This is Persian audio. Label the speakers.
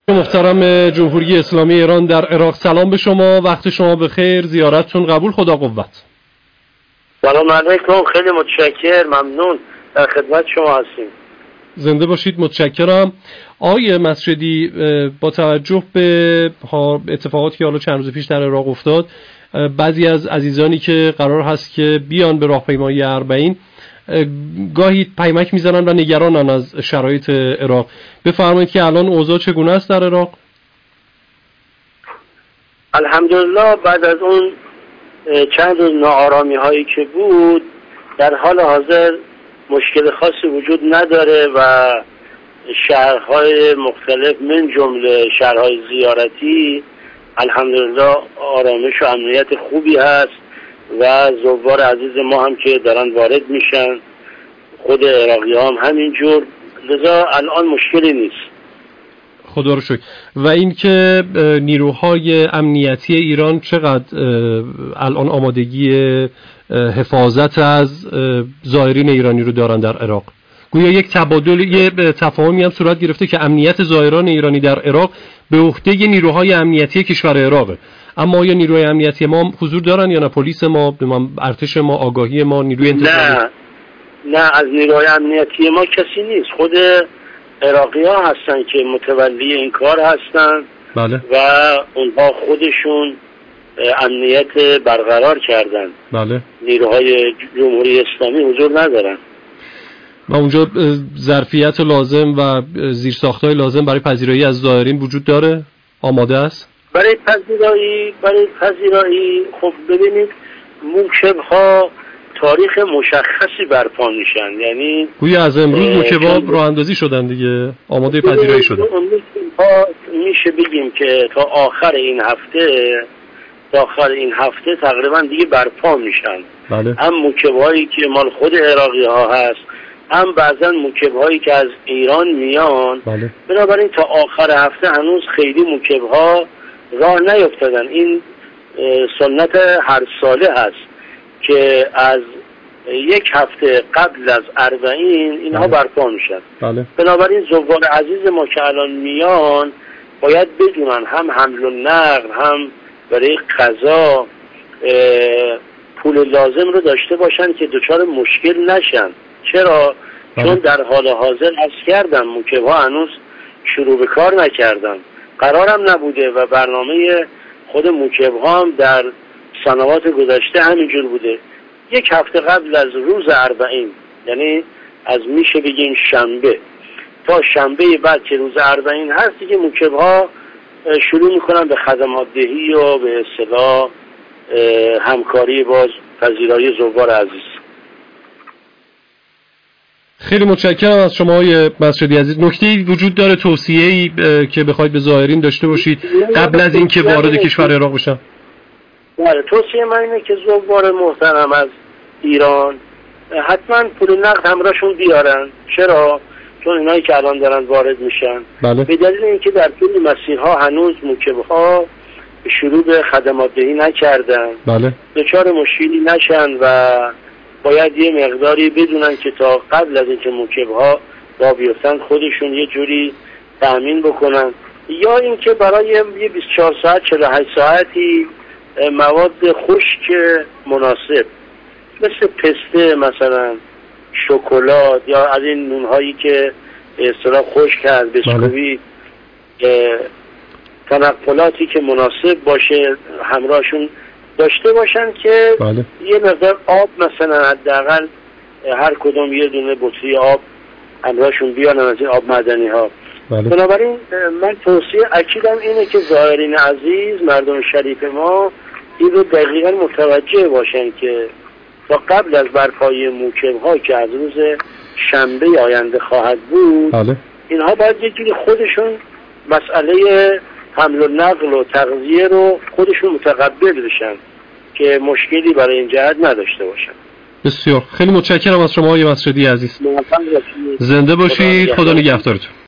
Speaker 1: محترم جمهوری اسلامی ایران در عراق، سلام به شما، وقت شما بخیر، زیارتتون قبول، خدا قوت.
Speaker 2: سلام علیکم، خیلی متشکر، ممنون، در خدمت شما هستیم.
Speaker 1: زنده باشید، متشکرم. آقای مسجدی، با توجه به اتفاقاتی که حالا چند روز پیش در عراق افتاد، بعضی از عزیزانی که قرار هست که بیان به راهپیمایی اربعین گاهی پیمک میزنن و نگرانن از شرایط عراق. بفرمایید که الان اوضاع چگونه است در عراق؟
Speaker 2: الحمدلله بعد از اون چند روز ناآرامی هایی که بود، در حال حاضر مشکل خاصی وجود نداره و شهرهای مختلف من جمله شهرهای زیارتی الحمدلله آرامش و امنیت خوبی هست و زوار عزیز ما هم که دارن وارد میشن، خود عراقی هم همینجور، لذا الان مشکلی نیست،
Speaker 1: خدا رو شکر. و اینکه نیروهای امنیتی ایران چقدر الان آمادگی حفاظت از زائرین ایرانی رو دارن در عراق؟ گویا یک تفاهمی هم صورت گرفته که امنیت زائران ایرانی در عراق به عهده نیروهای امنیتی کشور عراقه، اما آیا نیروهای امنیتی ما حضور دارن یا نه؟ پلیس ما، ارتش ما، آگاهی ما، نیروی انتظامی؟
Speaker 2: نه از نیروهای امنیتی ما کسی نیست، خود عراقی ها هستن که متولی این کار هستن.
Speaker 1: بله.
Speaker 2: و اونها خودشون امنیت برقرار کردن.
Speaker 1: بله.
Speaker 2: نیروهای جمهوری اسلامی حضور ندارن
Speaker 1: و اونجا ظرفیت لازم و زیرساخت‌های لازم برای پذیرایی از زائرین وجود داره؟ آماده است؟
Speaker 2: برای پذیرایی خب ببینید موکب‌ها تاریخ مشخصی برپا میشن، یعنی
Speaker 1: گویا از امروز موکب‌ها راه اندازی شدن دیگه، آماده پذیرایی شدن.
Speaker 2: میشه بگیم که تا آخر این هفته تقریبا دیگه برپا میشن.
Speaker 1: بله.
Speaker 2: هم موکب‌هایی که مال خود عراقی ها هست، هم بعضا موکب‌هایی که از ایران میان.
Speaker 1: بله.
Speaker 2: بنابراین تا آخر هفته هنوز خیلی موکب‌ها راه نیفتادن. این سنت هر ساله هست که از یک هفته قبل از اربعین اینها برپا میشن.
Speaker 1: بله.
Speaker 2: بنابراین زوار عزیز ما که الان میان باید بدونن هم حمل و نقل، هم برای قضا پول لازم رو داشته باشن که دچار مشکل نشن. چرا؟ چون در حال حاضر عرض کردم موکب‌ها هنوز شروع به کار نکردن، قرارم نبوده و برنامه خود موکب‌ها هم در سنوات گذشته همینجور بوده. یک هفته قبل از روز اربعین، یعنی از میشه بگیم شنبه تا شنبه بعد که روز اربعین هست، دیگه موکب‌ها شروع میکنن به خدمات دهی و به اصطلاح همکاری باز پذیرایی زوار عزیز.
Speaker 1: خیلی متشکرم از شما آقای مسجدی عزیز. نکته‌ای وجود داره، توصیه‌ای که بخواید به زائرین داشته باشید قبل از اینکه وارد کشور عراق بشن؟
Speaker 2: بله، توصیه من اینه که زوار محترم از ایران حتما پول نقد همراهشون بیارن. چرا؟ چون اینایی که الان دارن وارد میشن.
Speaker 1: بله.
Speaker 2: به دلیل اینکه در طول مسیرها هنوز موکب‌ها شروع به خدمات دهی نکردن.
Speaker 1: بله.
Speaker 2: دچار مشکلی نشن و باید یه مقداری بدونن که تا قبل از اینکه موکب‌ها راه بیفتن خودشون یه جوری تأمین بکنن، یا اینکه برای یه 24 ساعت 48 ساعتی مواد خشک مناسب مثل پسته، مثلا شکلات، یا از این نونهایی که اصطلاح خشک هست، بسکویت، تنقلاتی که مناسب باشه همراهشون داشته باشن که
Speaker 1: بله.
Speaker 2: یه مقدار آب مثلا حداقل هر کدوم یه دونه بطری آب همراهشون بیارن از این آب معدنی ها.
Speaker 1: بله.
Speaker 2: بنابراین من توصیه اکیدم اینه که زائرین عزیز، مردم شریف ما، این رو دقیقا متوجه باشن که تا قبل از برپایی موکب‌ها که از روز شنبه آینده خواهد بود.
Speaker 1: بله.
Speaker 2: اینها باید یه جوری خودشون مسئله حمل و نقل و تغذیه رو خودشون متقبل بشن که مشکلی برای این جهت نداشته باشن.
Speaker 1: بسیار خیلی متشکرم از شما آقای مسجدی عزیز. زنده باشید، خدا نگهدارتون.